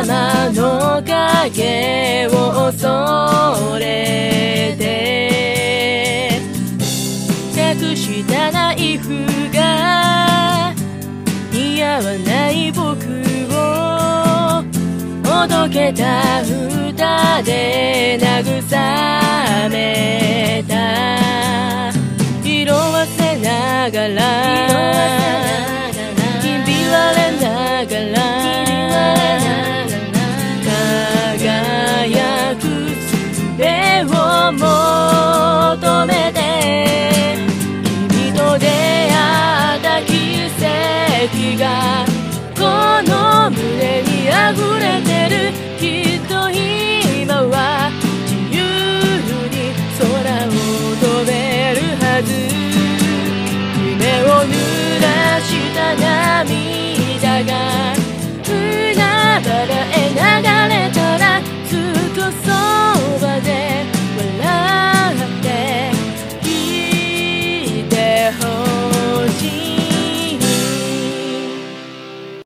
様の影を恐れて隠したナイフが似合わない僕をほどけた歌で慰めた。色褪せながら